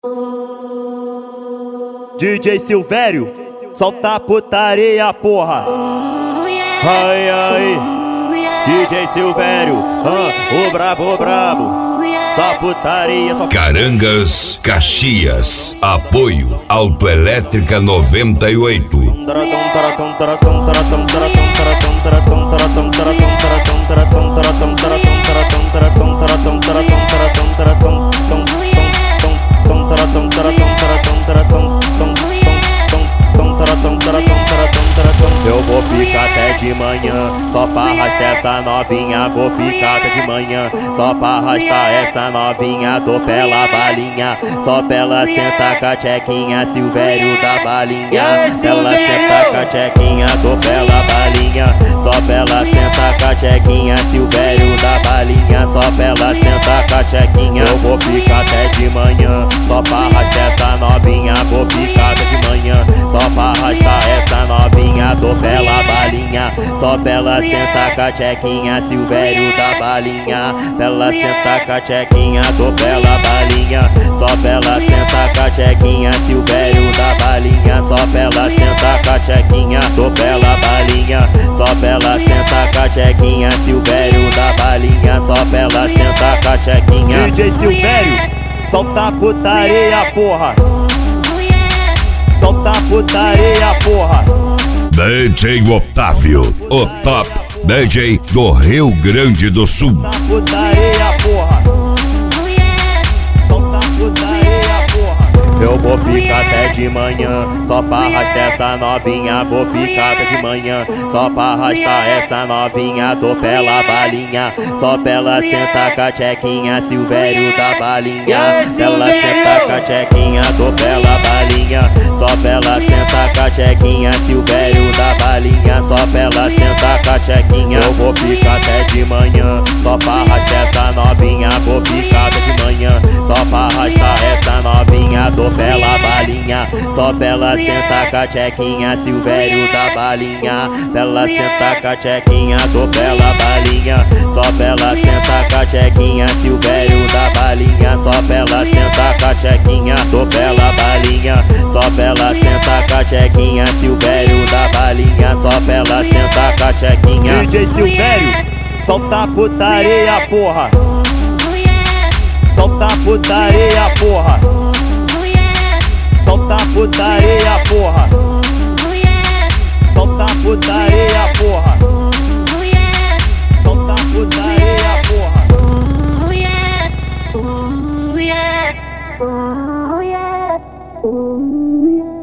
DJ Silvério, solta a putaria, porra. Ai, ai, DJ Silvério, o brabo, só putaria, só Carangas, Caxias, apoio Autoelétrica 98. Eu vou ficar até de manhã, só pra arrastar essa novinha. Vou ficar até de manhã, só pra arrastar essa novinha. Dou pela balinha, só pra ela sentar com a tchequinha. Silvério da balinha, ela senta com a tchequinha. Dou pela balinha, só pra ela sentar com a tchequinha. Silvério da balinha, só pra ela sentar com a tchequinha. Eu vou ficar até de manhã, só pra arrastar essa novinha. Vou ficar até de manhã, só pra arrastar essa novinha. Dou pela balinha, só pra ela sentar com a tchequinha. Silvério da balinha, pra ela sentar com a tchequinha. Dou pela balinha, só pra ela sentar com a tchequinha. Silvério da balinha, só pra ela sentar com a tchequinha. Dou pela balinha, só pra ela sentar com a tchequinha. Silvério da balinha, só pra ela sentar com a tchequinha. DJ Silvério, solta a putaria, porra. Solta a putaria, porra. DJ Otávio, o top DJ do Rio Grande do Sul. Solta a putaria, porra. Solta a putaria, porra. Eu vou ficar até de manhã, só pra arrastar essa novinha. Vou ficar até de manhã, só pra arrastar essa novinha. Dou pela balinha, só pra ela sentar com a tchequinha. Silvério da balinha, ela senta com a tchequinha. Dou pela balinha, só pra ela sentar com a tchequinha. Silvério da balinha, só pra ela sentar com a tchequinha. Eu vou ficar até de manhã, só pra arrastar essa novinha. Vou ficar até de manhã, só pra arrastar essa novinha. Dou pela balinha, só pra ela sentar com a tchequinha. Silvério da balinha, pra ela sentar com a tchequinha. Dou pela balinha, só pra ela sentar com a tchequinha. Silvério da balinha, só pra ela sentar com a tchequinha. Dou pela balinha, só pra ela sentar com a tchequinha. Silvério da balinha, só pra ela sentar com a tchequinha. DJ Silvério, solta a putaria, porra. Solta a putaria, porra. Solta a putaria, porra. Solta a putaria, porra. Solta a putaria, porra. Oh yeah, oh yeah, oh yeah.